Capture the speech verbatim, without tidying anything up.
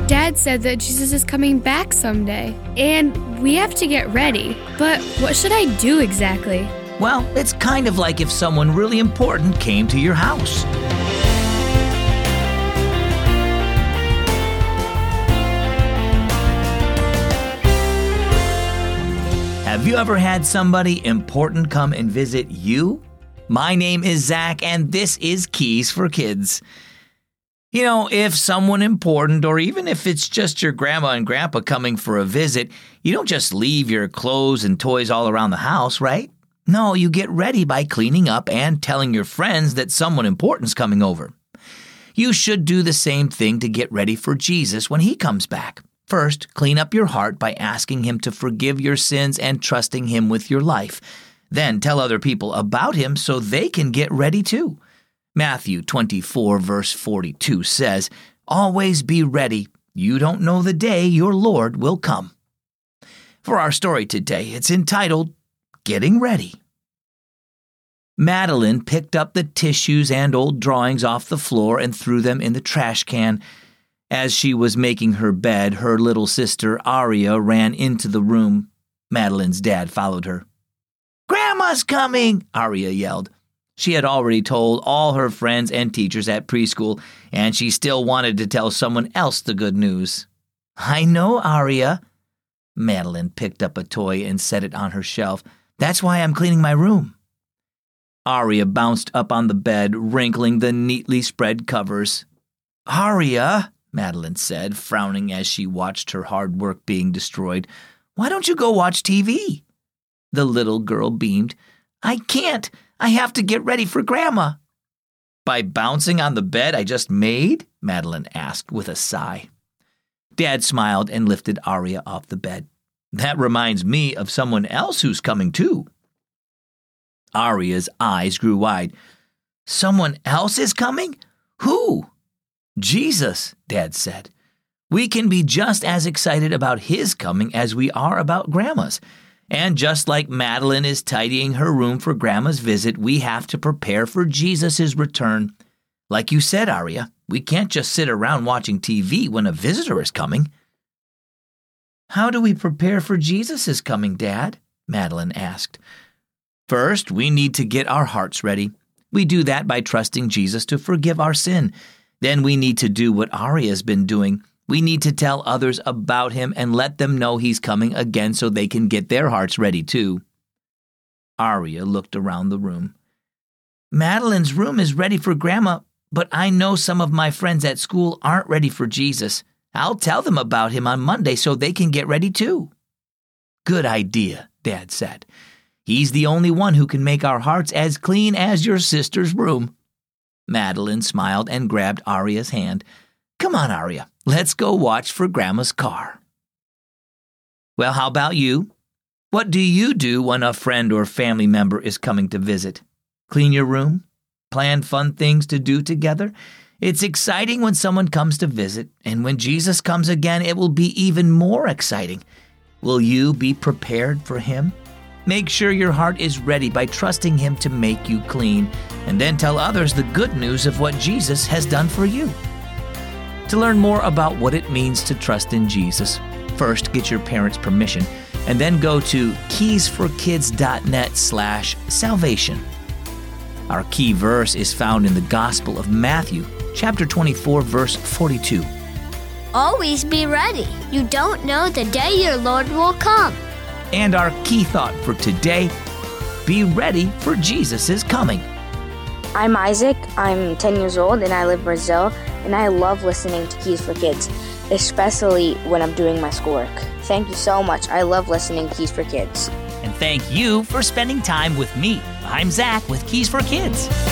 Dad said that Jesus is coming back someday, and we have to get ready. But what should I do exactly? Well, it's kind of like if someone really important came to your house. Have you ever had somebody important come and visit you? My name is Zach, and this is Keys for Kids. You know, if someone important, or even if it's just your grandma and grandpa coming for a visit, you don't just leave your clothes and toys all around the house, right? No, you get ready by cleaning up and telling your friends that someone important's coming over. You should do the same thing to get ready for Jesus when he comes back. First, clean up your heart by asking him to forgive your sins and trusting him with your life. Then tell other people about him so they can get ready too. Matthew twenty-four, verse forty-two says, "Always be ready. You don't know the day your Lord will come." For our story today, it's entitled, Getting Ready. Madeline picked up the tissues and old drawings off the floor and threw them in the trash can. As she was making her bed, her little sister, Aria, ran into the room. Madeline's dad followed her. "Grandma's coming!" Aria yelled. She had already told all her friends and teachers at preschool, and she still wanted to tell someone else the good news. "I know, Aria." Madeline picked up a toy and set it on her shelf. "That's why I'm cleaning my room." Aria bounced up on the bed, wrinkling the neatly spread covers. "Aria," Madeline said, frowning as she watched her hard work being destroyed, "why don't you go watch T V?" The little girl beamed. "I can't. I have to get ready for Grandma." "By bouncing on the bed I just made?" Madeline asked with a sigh. Dad smiled and lifted Aria off the bed. "That reminds me of someone else who's coming too." Aria's eyes grew wide. "Someone else is coming? Who?" "Jesus," Dad said. "We can be just as excited about his coming as we are about Grandma's. And just like Madeline is tidying her room for Grandma's visit, we have to prepare for Jesus' return. Like you said, Aria, we can't just sit around watching T V when a visitor is coming." "How do we prepare for Jesus' coming, Dad?" Madeline asked. "First, we need to get our hearts ready. We do that by trusting Jesus to forgive our sin. Then we need to do what Aria's been doing. We need to tell others about him and let them know he's coming again so they can get their hearts ready too." Aria looked around the room. "Madeline's room is ready for Grandma, but I know some of my friends at school aren't ready for Jesus. I'll tell them about him on Monday so they can get ready too." "Good idea," Dad said. "He's the only one who can make our hearts as clean as your sister's room." Madeline smiled and grabbed Aria's hand. "Come on, Aria, let's go watch for Grandma's car." Well, how about you? What do you do when a friend or family member is coming to visit? Clean your room? Plan fun things to do together? It's exciting when someone comes to visit, and when Jesus comes again, it will be even more exciting. Will you be prepared for him? Make sure your heart is ready by trusting him to make you clean, and then tell others the good news of what Jesus has done for you. To learn more about what it means to trust in Jesus, first get your parents' permission, and then go to keysforkids.net slash salvation. Our key verse is found in the Gospel of Matthew, chapter twenty-four, verse forty-two. "Always be ready. You don't know the day your Lord will come." And our key thought for today, be ready for Jesus' coming. I'm Isaac, I'm ten years old, and I live in Brazil, and I love listening to Keys for Kids, especially when I'm doing my schoolwork. Thank you so much. I love listening to Keys for Kids. And thank you for spending time with me. I'm Zach with Keys for Kids.